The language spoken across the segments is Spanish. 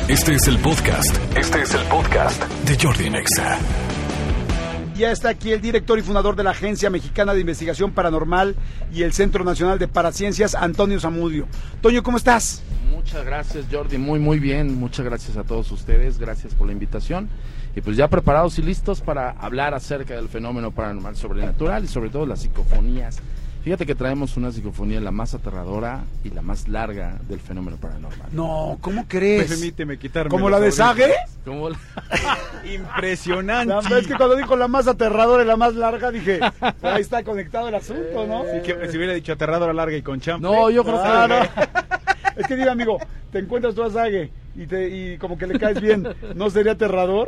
Este es el podcast de Jordi Nexa. Ya está aquí el director y fundador de la Agencia Mexicana de Investigación Paranormal y el Centro Nacional de Paraciencias, Antonio Zamudio. Toño, ¿cómo estás? Muchas gracias, Jordi, muy bien. Muchas gracias a todos ustedes, gracias por la invitación. Y pues ya preparados y listos para hablar acerca del fenómeno paranormal sobrenatural y sobre todo las psicofonías. Fíjate que traemos una psicofonía la más aterradora y la más larga del fenómeno paranormal. No, ¿cómo crees? Permíteme quitarme. ¿Como la de Sage? ¿Cómo la... Impresionante. La verdad es que cuando dijo la más aterradora y la más larga, dije, ahí está conectado el asunto, ¿no? Sí, que si hubiera dicho aterradora larga y con champ. No, yo creo que... No. Es que diga, amigo, te encuentras tú a Sage y como que le caes bien, ¿no sería aterrador?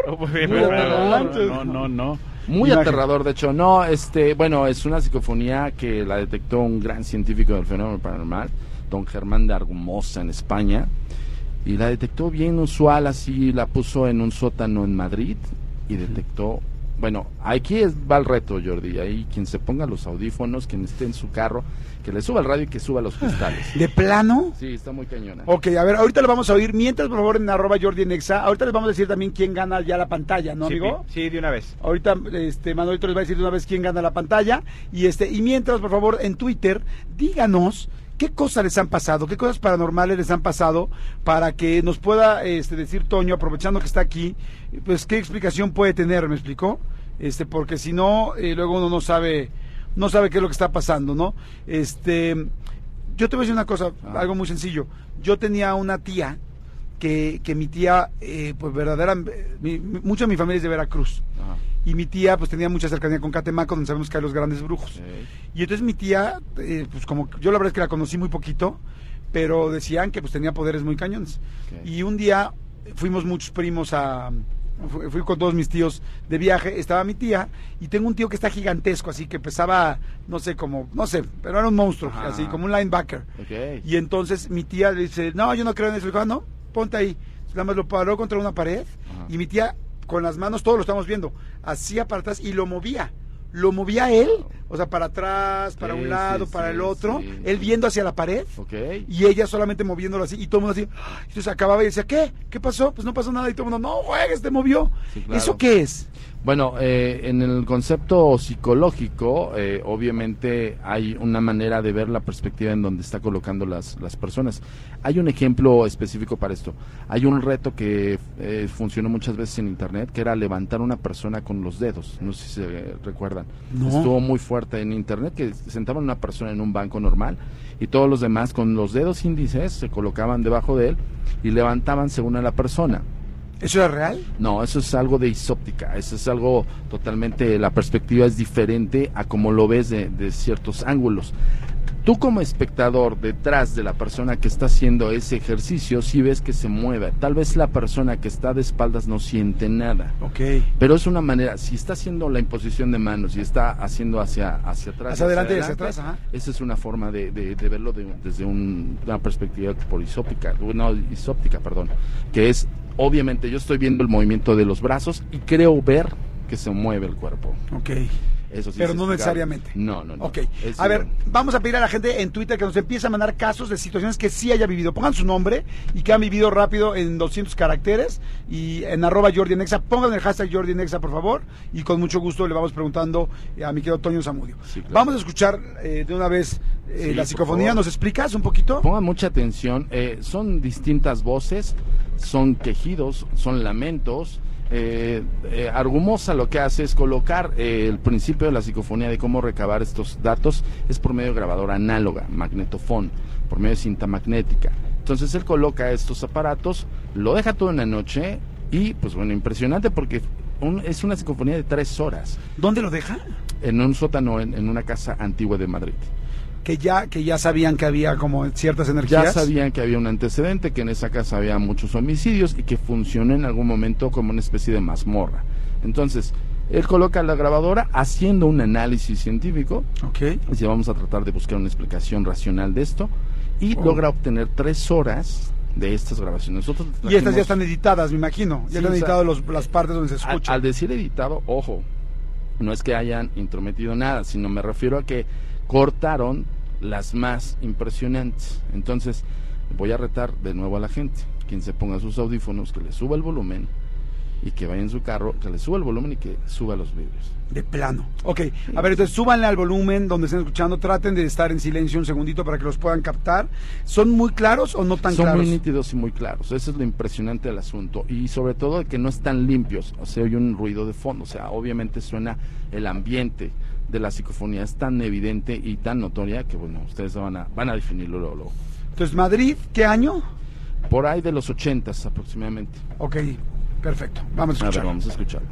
No. Muy aterrador, de hecho. No, bueno, es una psicofonía que la detectó un gran científico del fenómeno paranormal, don Germán de Argumosa, en España, y la detectó bien usual, así la puso en un sótano en Madrid y detectó. Bueno, aquí va el reto, Jordi. Ahí quien se ponga los audífonos, quien esté en su carro, que le suba el radio y que suba los cristales. ¿De plano? Sí, está muy cañona. Ok, a ver, ahorita lo vamos a oír. Mientras, por favor, en @JordiNexa. Ahorita les vamos a decir también quién gana ya la pantalla, ¿no, amigo? Sí, de una vez. Ahorita, Manolito les va a decir de una vez quién gana la pantalla. Y mientras, por favor, en Twitter, díganos qué cosas les han pasado, qué cosas paranormales les han pasado, para que nos pueda decir Toño, aprovechando que está aquí, pues qué explicación puede tener, ¿me explicó? Porque si no, luego uno no sabe qué es lo que está pasando, ¿no? Yo te voy a decir una cosa, algo muy sencillo. Yo tenía una tía que mi tía, pues mucha de mi familia es de Veracruz. Ajá. Y mi tía pues tenía mucha cercanía con Catemaco, donde sabemos que hay los grandes brujos. Y entonces mi tía, pues como yo la verdad es que la conocí muy poquito, pero decían que pues tenía poderes muy cañones. Y un día fuimos muchos primos fui con todos mis tíos de viaje, estaba mi tía, y tengo un tío que está gigantesco, así que pesaba, no sé, pero era un monstruo, así como un linebacker. Y entonces mi tía le dice, no, yo no creo en eso. Le dijo, no, ponte ahí. Nada más lo paró contra una pared, y mi tía, con las manos, todos lo estamos viendo, hacía para atrás y lo movía él, o sea, para atrás, para un lado, para el otro, él viendo hacia la pared, y ella solamente moviéndolo así, y todo el mundo así, entonces acababa y decía, ¿qué pasó? Pues no pasó nada, y todo el mundo, no juegues, te movió. Sí, claro. ¿Eso qué es? Bueno, en el concepto psicológico, obviamente hay una manera de ver la perspectiva en donde está colocando las personas. Hay un ejemplo específico para esto. Hay un reto que funcionó muchas veces en internet, que era levantar una persona con los dedos. No sé si se recuerdan. No. Estuvo muy fuerte en internet, que sentaban una persona en un banco normal y todos los demás con los dedos índices se colocaban debajo de él y levantaban según a la persona. ¿Eso era real? No, eso es algo de isóptica, eso es algo totalmente, la perspectiva es diferente a como lo ves de ciertos ángulos. Tú como espectador detrás de la persona que está haciendo ese ejercicio, sí ves que se mueve. Tal vez la persona que está de espaldas no siente nada. Pero es una manera, si está haciendo la imposición de manos y está haciendo hacia atrás. Hacia adelante y hacia atrás, ajá. Esa es una forma de verlo desde una perspectiva isóptica, que es, obviamente, yo estoy viendo el movimiento de los brazos y creo ver que se mueve el cuerpo. Eso sí, pero no necesariamente. No. Ok. A ver, vamos a pedir a la gente en Twitter que nos empiece a mandar casos de situaciones que sí haya vivido. Pongan su nombre y que han vivido rápido en 200 caracteres y en @JordiNexa. Pongan el hashtag JordiNexa, por favor, y con mucho gusto le vamos preguntando a mi querido Toño Zamudio. Sí, claro. Vamos a escuchar de una vez la psicofonía. ¿Nos explicas un poquito? Pongan mucha atención. Son distintas voces, son quejidos, son lamentos. Argumosa lo que hace es colocar el principio de la psicofonía de cómo recabar estos datos es por medio de grabadora análoga, magnetofón, por medio de cinta magnética. Entonces él coloca estos aparatos, lo deja todo en la noche y pues bueno, impresionante porque es una psicofonía de 3 horas. ¿Dónde lo deja? En un sótano en una casa antigua de Madrid. Que ya sabían que había como ciertas energías. Ya sabían que había un antecedente, que en esa casa había muchos homicidios y que funcionó en algún momento como una especie de mazmorra. Entonces, él coloca la grabadora haciendo un análisis científico. Dice, vamos a tratar de buscar una explicación racional de esto y logra obtener 3 horas de estas grabaciones. Nosotros y estas ya están editadas, me imagino. Ya están editadas las partes donde se escucha. Al decir editado, ojo, no es que hayan intrometido nada, sino me refiero a que cortaron las más impresionantes. Entonces voy a retar de nuevo a la gente. quien se ponga sus audífonos, que le suba el volumen, y que vaya en su carro, que le suba el volumen y que suba los vidrios. De plano. Ok, a ver, entonces súbanle al volumen donde estén escuchando, traten de estar en silencio un segundito para que los puedan captar. ¿Son muy claros o no tan Son claros? muy nítidos y muy claros, eso es lo impresionante del asunto, y sobre todo que no están limpios, o sea, hay un ruido de fondo, o sea, obviamente suena el ambiente de la psicofonía, es tan evidente y tan notoria que, bueno, ustedes van a definirlo luego. Entonces, Madrid, ¿qué año? Por ahí de los 80s aproximadamente. Ok, perfecto, vamos a A escuchar. ver, vamos a escucharlo.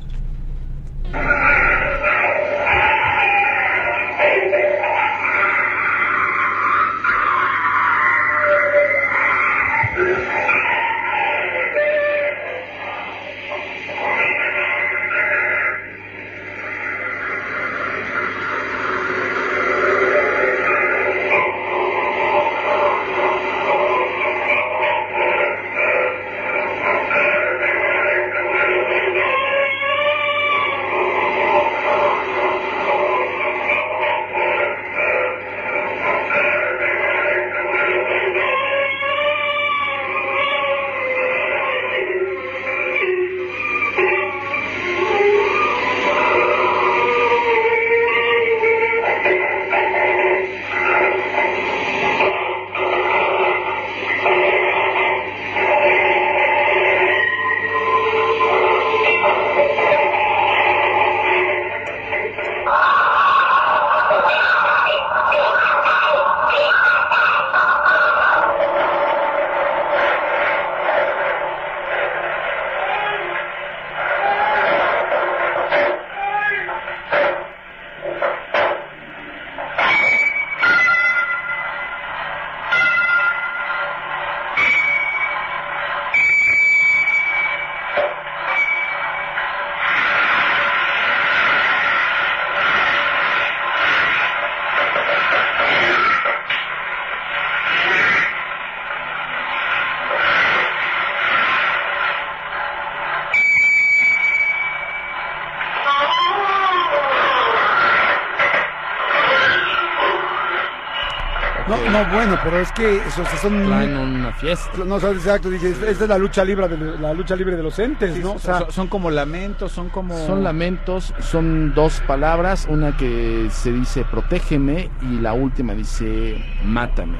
No, bueno, pero es que esos son... Traen una fiesta. No, exacto, dije, esta es la lucha libre de los entes, ¿no? O sea, son como lamentos, Son lamentos, son dos palabras, una que se dice protégeme y la última dice mátame.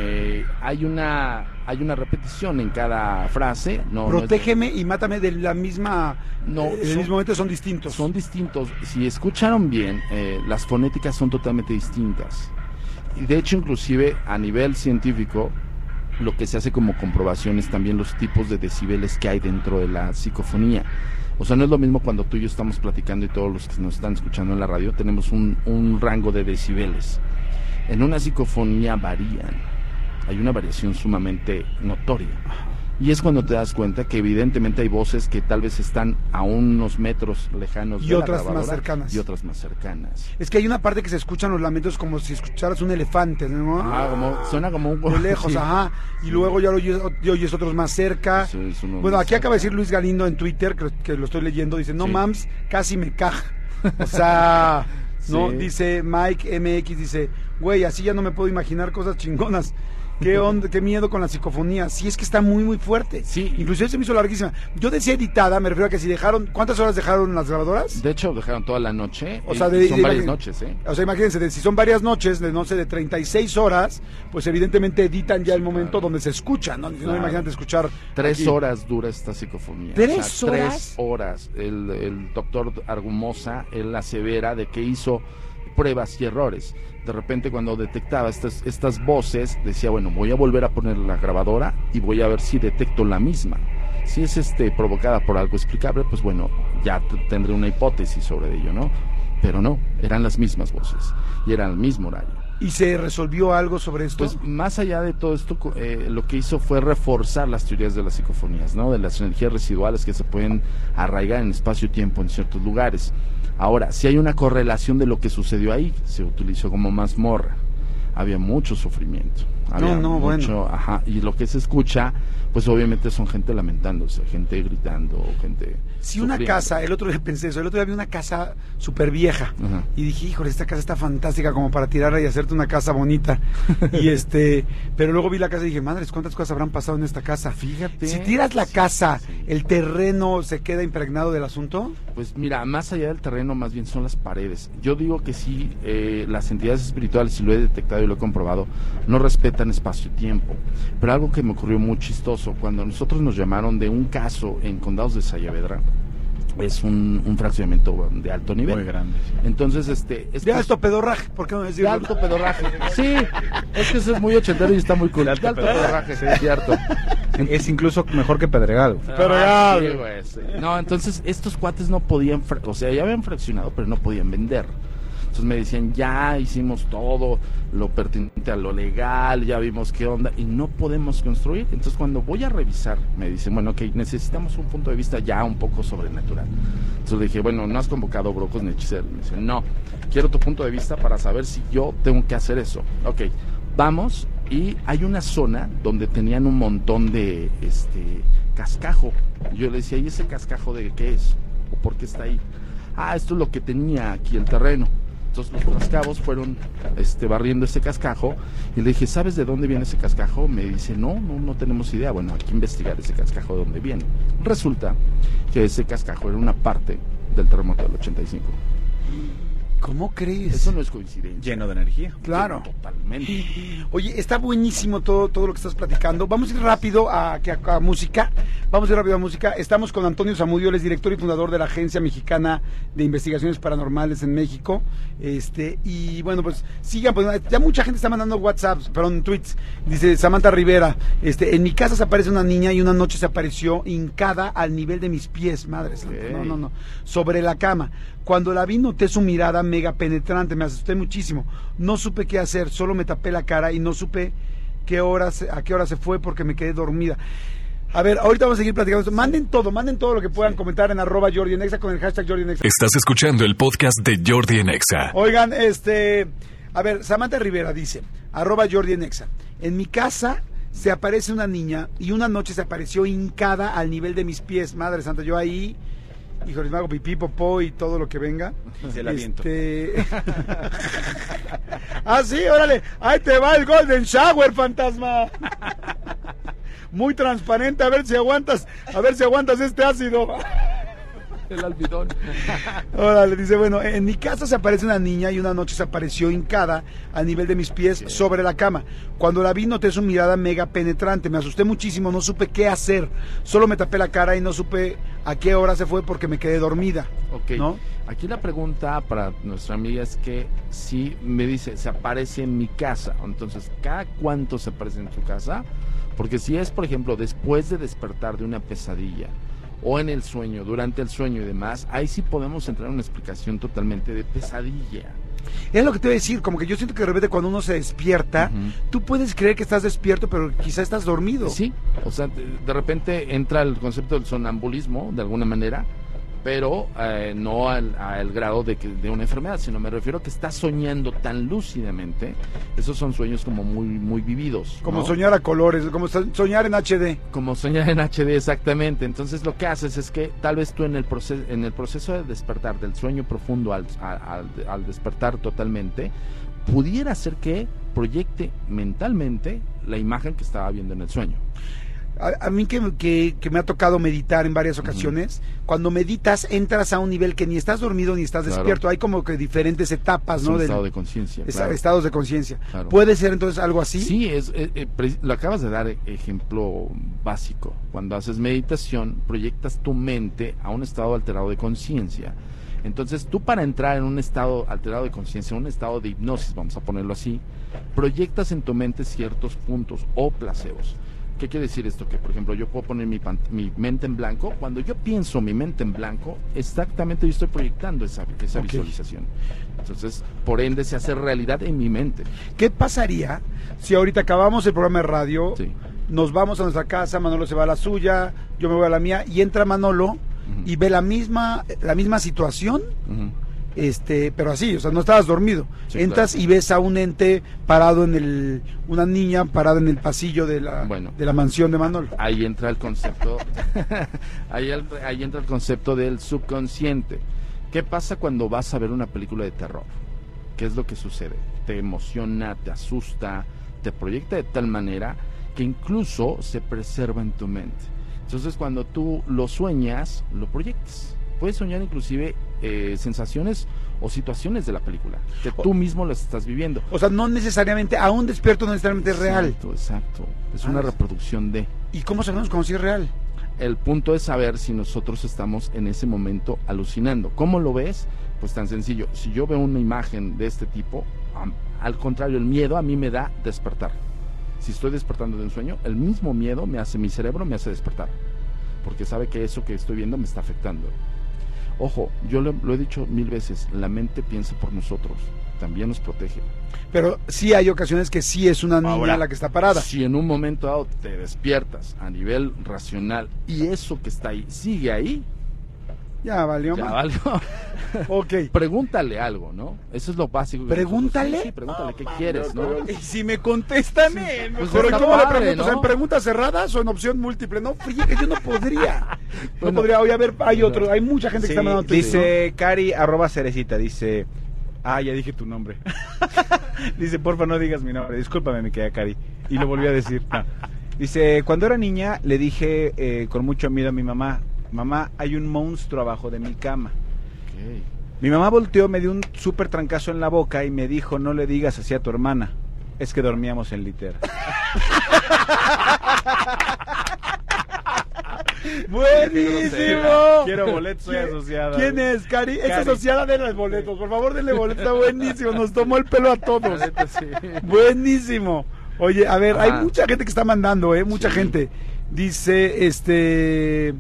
Hay una repetición en cada frase. protégeme y mátame de la misma... No, en el mismo momento son distintos. Son distintos. Si escucharon bien, las fonéticas son totalmente distintas. Y de hecho, inclusive a nivel científico, lo que se hace como comprobación es también los tipos de decibeles que hay dentro de la psicofonía. O sea, no es lo mismo cuando tú y yo estamos platicando y todos los que nos están escuchando en la radio tenemos un rango de decibeles. En una psicofonía varían, hay una variación sumamente notoria. Y es cuando te das cuenta que evidentemente hay voces que tal vez están a unos metros lejanos y de otras la más grabadora, cercanas. y otras más cercanas. Es que hay una parte que se escuchan los lamentos como si escucharas un elefante, ¿no? Suena como un... De lejos, sí. ajá. Y luego ya lo oyes otros más cerca. Sí, Bueno, aquí acaba de decir Luis Galindo en Twitter, que lo estoy leyendo, dice, no Sí. mams, casi me caja. O sea, no, Sí. dice Mike MX, dice, güey, así ya no me puedo imaginar cosas chingonas. ¿Qué onda? Qué miedo con la psicofonía. Sí, es que está muy, muy fuerte. Sí. Inclusive se me hizo larguísima. Yo decía editada, me refiero a que si dejaron... ¿Cuántas horas dejaron las grabadoras? De hecho, dejaron toda la noche. O sea, y son de varias imagín- noches, ¿eh? O sea, imagínense, si son varias noches, de no sé, de 36 horas, pues evidentemente editan ya el momento Claro. donde se escuchan, ¿no? No Claro. imagínate escuchar... 3 aquí. horas dura esta psicofonía. ¿3 horas? 3 horas. El doctor Argumosa, él asevera de que hizo pruebas y errores. De repente, cuando detectaba estas voces, decía, bueno, voy a volver a poner la grabadora y voy a ver si detecto la misma. Si es provocada por algo explicable, pues bueno, ya tendré una hipótesis sobre ello, ¿no? Pero no, eran las mismas voces y era el mismo horario. ¿Y se resolvió algo sobre esto? Pues más allá de todo esto, lo que hizo fue reforzar las teorías de las psicofonías, ¿no? De las energías residuales que se pueden arraigar en espacio y tiempo en ciertos lugares. Ahora, si hay una correlación de lo que sucedió ahí, se utilizó como mazmorra. Había mucho sufrimiento, Había No, mucho, bueno. ajá, y lo que se escucha, pues obviamente son gente lamentándose, gente gritando, gente... Si una sufriendo. casa, el otro día pensé eso, el otro día vi una casa súper vieja Ajá. y dije, híjole, esta casa está fantástica como para tirarla y hacerte una casa bonita. Y pero luego vi la casa y dije, madres, ¿cuántas cosas habrán pasado en esta casa? Fíjate. Si tiras la casa, Sí. ¿el terreno se queda impregnado del asunto? Pues mira, más allá del terreno, más bien son las paredes. Yo digo que sí, las entidades espirituales, si lo he detectado y lo he comprobado, no respetan espacio-tiempo. Pero algo que me ocurrió muy chistoso, cuando nosotros nos llamaron de un caso en Condados de Sayavedra, es un fraccionamiento de alto nivel. Muy grande. Entonces, es De alto pedorraje, ¿por qué no de decirlo? alto pedorraje. Sí, es que eso es muy ochentero y está muy cool. De alto De alto pedorraje. pedorraje, sí, cierto. Es incluso mejor que Pedregal. Pero Ah, ya, sí, güey, sí. No, entonces estos cuates no podían, o sea, ya habían fraccionado, pero no podían vender. Entonces me decían, ya hicimos todo lo pertinente a lo legal, ya vimos qué onda, y no podemos construir. Entonces cuando voy a revisar, me dicen, bueno, ok, necesitamos un punto de vista ya un poco sobrenatural. Entonces le dije, bueno, ¿no has convocado brujos ni hechiceros? Me dicen, no, quiero tu punto de vista para saber si yo tengo que hacer eso. Ok, vamos, y hay una zona donde tenían un montón de cascajo. Yo le decía, ¿y ese cascajo de qué es? ¿O por qué está ahí? Ah, esto es lo que tenía aquí el terreno. Entonces los cascabos fueron barriendo ese cascajo y le dije, ¿sabes de dónde viene ese cascajo? Me dice, no tenemos idea. Bueno, hay que investigar ese cascajo de dónde viene. Resulta que ese cascajo era una parte del terremoto del 85. ¿Cómo crees? Eso no es coincidencia. Lleno de energía. Claro. Totalmente. Oye, está buenísimo todo lo que estás platicando. Vamos a ir rápido a música. Estamos con Antonio Zamudio, él es director y fundador de la Agencia Mexicana de Investigaciones Paranormales en México. Y bueno, pues sigan, pues, ya mucha gente está mandando tweets. Dice Samantha Rivera, en mi casa se aparece una niña y una noche se apareció hincada al nivel de mis pies, madre santa. Ok. No, sobre la cama. Cuando la vi noté su mirada mega penetrante, me asusté muchísimo. No supe qué hacer, solo me tapé la cara y no supe a qué hora se fue porque me quedé dormida. A ver, ahorita vamos a seguir platicando esto. Manden todo lo que puedan comentar en @JordiEnexa con el hashtag JordiEnexa. Estás escuchando el podcast de Jordi en Exa. Oigan, a ver, Samantha Rivera dice, @JordiEnexa. En mi casa se aparece una niña y una noche se apareció hincada al nivel de mis pies. Madre santa, yo ahí, híjole, me hago pipí, popó y todo lo que venga. Y se la aviento. Ah, sí, órale, ahí te va el Golden Shower, fantasma. Muy transparente, a ver si aguantas este ácido. El almidón. Órale, dice, bueno, en mi casa se aparece una niña y una noche se apareció hincada a nivel de mis pies sobre la cama. Cuando la vi noté su mirada mega penetrante, me asusté muchísimo, no supe qué hacer, solo me tapé la cara y no supe a qué hora se fue porque me quedé dormida. Ok, ¿no? Aquí la pregunta para nuestra amiga es que si me dice, se aparece en mi casa, entonces, ¿cada cuánto se aparece en tu casa? Porque si es, por ejemplo, después de despertar de una pesadilla, o en el sueño, durante el sueño y demás, ahí sí podemos entrar en una explicación totalmente de pesadilla. Es lo que te voy a decir, como que yo siento que de repente cuando uno se despierta, tú puedes creer que estás despierto, pero quizá estás dormido. Sí, o sea, de repente entra el concepto del sonambulismo, de alguna manera, pero no al grado de una enfermedad, sino me refiero a que estás soñando tan lúcidamente. Esos son sueños como muy vividos, Como ¿no? soñar a colores, como soñar en HD. Como soñar en HD, exactamente. Entonces lo que haces es que tal vez tú en el proceso de despertar del sueño profundo al despertar totalmente, pudiera ser que proyecte mentalmente la imagen que estaba viendo en el sueño. A mí que me ha tocado meditar en varias ocasiones, cuando meditas entras a un nivel que ni estás dormido ni estás Claro. despierto, hay como que diferentes etapas, Es ¿no? un estado de conciencia. Claro. Estados de conciencia. Claro. ¿Puede ser entonces algo así? Sí, lo acabas de dar ejemplo básico. Cuando haces meditación, proyectas tu mente a un estado alterado de conciencia. Entonces, tú para entrar en un estado alterado de conciencia, un estado de hipnosis, vamos a ponerlo así, proyectas en tu mente ciertos puntos o placebos. ¿Qué quiere decir esto? Que, por ejemplo, yo puedo poner mi mente en blanco. Cuando yo pienso mi mente en blanco, exactamente yo estoy proyectando esa visualización. Entonces, por ende, se hace realidad en mi mente. ¿Qué pasaría si ahorita acabamos el programa de radio, Sí. nos vamos a nuestra casa, Manolo se va a la suya, yo me voy a la mía, y entra Manolo y ve la misma situación, Ujú. pero así, o sea, no estabas dormido. Sí, Entras claro. y ves a un ente parado una niña parada en el pasillo de la mansión de Manolo. Ahí entra el concepto, ahí entra el concepto del subconsciente. ¿Qué pasa cuando vas a ver una película de terror? ¿Qué es lo que sucede? Te emociona, te asusta, te proyecta de tal manera que incluso se preserva en tu mente. Entonces cuando tú lo sueñas, lo proyectas. Puedes soñar inclusive sensaciones o situaciones de la película, que tú mismo las estás viviendo. O sea, no necesariamente, aún despierto no necesariamente es real. Exacto. Es una reproducción de... ¿Y cómo sabemos cuando sí es real? El punto es saber si nosotros estamos en ese momento alucinando. ¿Cómo lo ves? Pues tan sencillo. Si yo veo una imagen de este tipo, al contrario, el miedo a mí me da despertar. Si estoy despertando de un sueño, el mismo miedo mi cerebro me hace despertar, porque sabe que eso que estoy viendo me está afectando. Ojo, yo lo he dicho 1000 veces, la mente piensa por nosotros, también nos protege. Pero sí hay ocasiones que sí es una niña Ahora, la que está parada. Si en un momento dado te despiertas a nivel racional y eso que está ahí sigue ahí, Ya valió. ya man. valió. Ok. Pregúntale algo, ¿no? Eso es lo básico. que ¿Pregúntale? nosotros- Sí, pregúntale qué quieres, ¿no? Y si me contestan, Pues pero está ¿cómo le padre, pregunto? ¿no? O sea, ¿en preguntas cerradas o en opción múltiple? No, fíjate que yo no podría. No Bueno. podría. Oye, a ver, hay otro. Hay mucha gente Sí, que está mandando tweets, dice Cari @cerecita, dice, ya dije tu nombre. Dice, porfa, no digas mi nombre. Discúlpame, mi querida Cari. Y lo volví a decir. No. Dice, cuando era niña le dije con mucho miedo a mi mamá, hay un monstruo abajo de mi cama. Ok. Mi mamá volteó, me dio un súper trancazo en la boca y me dijo, no le digas así a tu hermana. Es que dormíamos en litera. ¡Buenísimo! Quiero boletos, soy asociada. ¿Quién es, Cari? Es Cari. asociada de los boletos. Por favor, denle boletos. Está buenísimo. Nos tomó el pelo a todos. La neta, sí. Buenísimo. Oye, a ver, hay mucha gente que está mandando, mucha Sí. gente. Dice,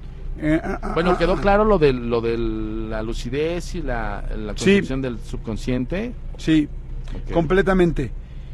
Bueno, quedó claro lo de la lucidez y la Sí. construcción del subconsciente. Sí, Ok. completamente.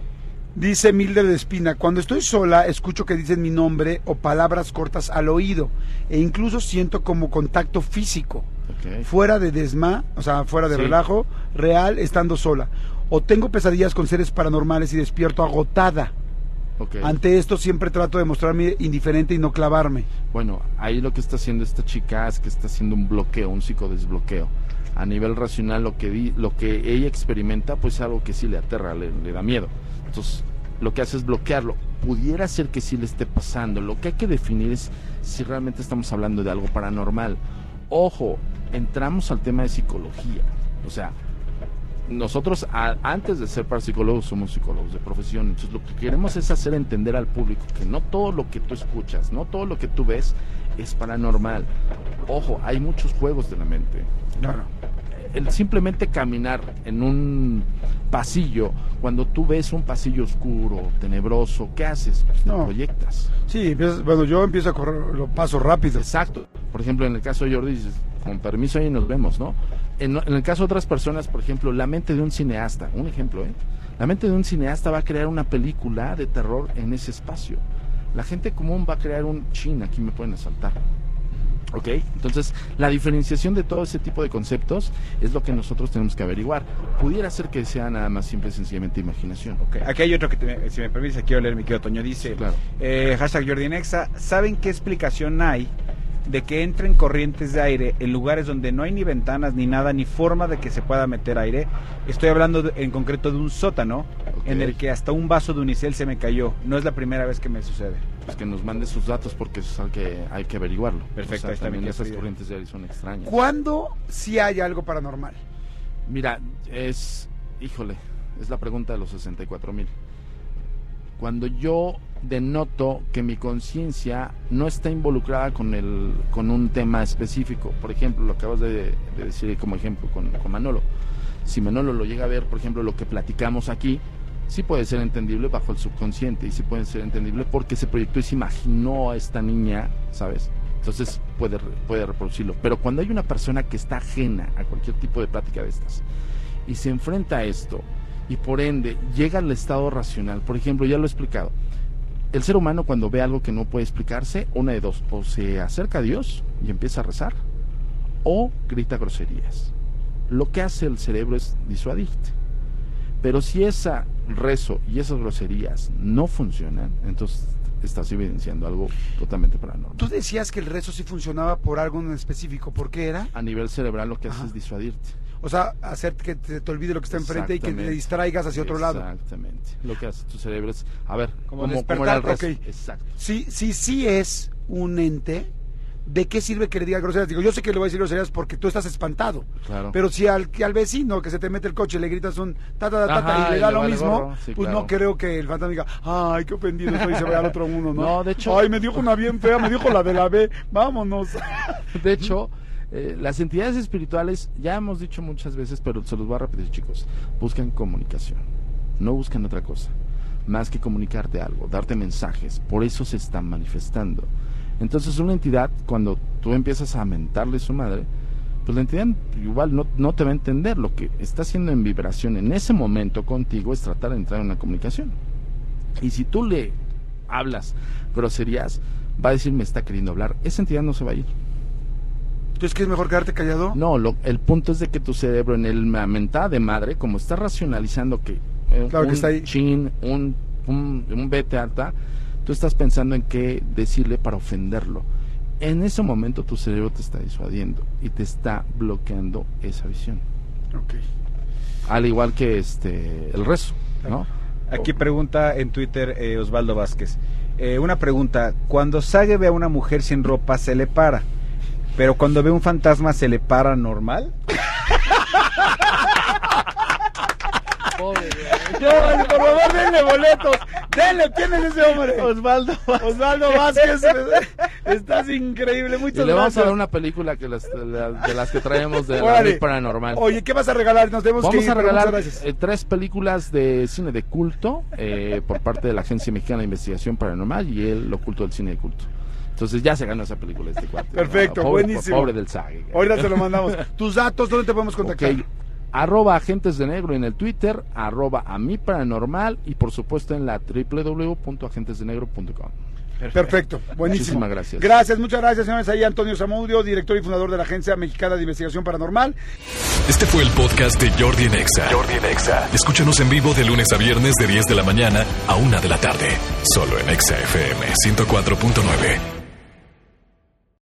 Dice Mildred de Espina, cuando estoy sola escucho que dicen mi nombre o palabras cortas al oído e incluso siento como contacto físico, Ok. fuera de o sea, fuera de Sí. relajo, real, estando sola. O tengo pesadillas con seres paranormales y despierto agotada. Ok. Ante esto siempre trato de mostrarme indiferente y no clavarme. Bueno, ahí lo que está haciendo esta chica es que está haciendo un bloqueo, un psicodesbloqueo. A nivel racional, lo que ella experimenta, pues es algo que sí le aterra, le da miedo. Entonces, lo que hace es bloquearlo. Pudiera ser que sí le esté pasando. Lo que hay que definir es si realmente estamos hablando de algo paranormal. Ojo, entramos al tema de psicología. O sea, nosotros antes de ser parapsicólogos somos psicólogos de profesión. Entonces, lo que queremos es hacer entender al público que no todo lo que tú escuchas, no todo lo que tú ves es paranormal. Ojo, hay muchos juegos de la mente. Claro. El simplemente caminar en un pasillo, cuando tú ves un pasillo oscuro, tenebroso, ¿qué haces? Pues te No. proyectas. Sí, bueno, yo empiezo a correr, lo paso rápido. Exacto. Por ejemplo, en el caso de Jordi, dices, con permiso ahí nos vemos, ¿no? En el caso de otras personas, por ejemplo, la mente de un cineasta, un ejemplo, la mente de un cineasta va a crear una película de terror en ese espacio. La gente común va a crear aquí me pueden asaltar. ¿Ok? Entonces, la diferenciación de todo ese tipo de conceptos es lo que nosotros tenemos que averiguar. Pudiera ser que sea nada más simple y sencillamente imaginación. Ok, aquí hay otro que, si me permites, quiero leer, mi querido Toño. Dice, Sí, claro. hashtag Jordinexa, ¿saben qué explicación hay de que entren corrientes de aire en lugares donde no hay ni ventanas, ni nada, ni forma de que se pueda meter aire? Estoy hablando en concreto de un sótano, Ok. en el que hasta un vaso de unicel se me cayó. No es la primera vez que me sucede. Pues que nos mande sus datos porque eso es algo que hay que averiguarlo. Perfecto, ahí está también mi esas querido. corrientes de aire son extrañas. ¿Cuándo sí hay algo paranormal? Mira, es la pregunta de los 64,000. Cuando yo denoto que mi conciencia no está involucrada con un tema específico, por ejemplo, lo acabas de decir como ejemplo con Manolo. Si Manolo lo llega a ver, por ejemplo, lo que platicamos aquí, sí puede ser entendible bajo el subconsciente y sí puede ser entendible porque se proyectó y se imaginó a esta niña, ¿sabes? Entonces puede reproducirlo. Pero cuando hay una persona que está ajena a cualquier tipo de plática de estas y se enfrenta a esto y por ende llega al estado racional, por ejemplo, ya lo he explicado, el ser humano cuando ve algo que no puede explicarse, una de dos, o se acerca a Dios y empieza a rezar o grita groserías. lo que hace el cerebro es disuadirte. Pero si ese rezo y esas groserías no funcionan, entonces estás evidenciando algo totalmente paranormal. Tú decías que el rezo sí funcionaba por algo en específico. ¿Por qué era? A nivel cerebral lo que hace es disuadirte. O sea, hacer que te olvide lo que está enfrente y que te distraigas hacia otro lado. Exactamente. Lo que hace tu cerebro es, a ver, como ¿cómo despertar, era el rezo? okay. Exacto. Sí es un ente. ¿De qué sirve que le diga groserías? Digo, yo sé que le voy a decir groserías porque tú estás espantado. Claro. Pero si al vecino que se te mete el coche le gritas un Ajá, y le da lo vale mismo, gorro. Sí, pues claro. no creo que el fantasma diga, ay, qué ofendido estoy, y se vaya al otro uno, ¿no? No, de hecho... Ay, me dijo una bien fea, me dijo la de la B, vámonos. De hecho, las entidades espirituales, ya hemos dicho muchas veces, pero se los voy a repetir, chicos, buscan comunicación, no buscan otra cosa, más que comunicarte algo, darte mensajes, por eso se están manifestando. Entonces una entidad, cuando tú empiezas a mentarle su madre, pues la entidad igual no te va a entender. Lo que está haciendo en vibración en ese momento contigo es tratar de entrar en una comunicación. Y si tú le hablas groserías, va a decir, me está queriendo hablar. Esa entidad no se va a ir. ¿Entonces qué es mejor quedarte callado? No, el punto es de que tu cerebro en la mentada de madre, como está racionalizando que claro un que está ahí. chin, un vete alta, tú estás pensando en qué decirle para ofenderlo. En ese momento tu cerebro te está disuadiendo y te está bloqueando esa visión. Okay. Al igual que el rezo, ¿no? Aquí pregunta en Twitter Osvaldo Vázquez. Una pregunta, cuando Sage ve a una mujer sin ropa se le para, pero cuando ve un fantasma se le para normal. Por favor, denle boletos. Denle, ¿quién es ese hombre? Osvaldo Vázquez. Estás increíble, muchas Y le vamos gracias. a dar una película de las que traemos de la Órale. ley paranormal. Oye, ¿qué vas a regalar? Nos tenemos que Vamos ir, a pero regalar muchas gracias. 3 películas de cine de culto por parte de la Agencia Mexicana de Investigación Paranormal y el oculto del cine de culto. Entonces ya se ganó esa película este cuate. Perfecto, Pobre, buenísimo. Pobre del Sage. Ahorita se lo mandamos. Tus datos, ¿dónde te podemos contactar? Ok. @agentes de negro en el Twitter, @amiparanormal y por supuesto en la www.agentesdenegro.com. Perfecto, buenísimo. Muchísimas gracias. Gracias, muchas gracias, señores. Ahí Antonio Zamudio, director y fundador de la Agencia Mexicana de Investigación Paranormal. Este fue el podcast de Jordi en Exa. Escúchanos en vivo de lunes a viernes de 10 de la mañana a 1 de la tarde. Solo en Exa FM 104.9.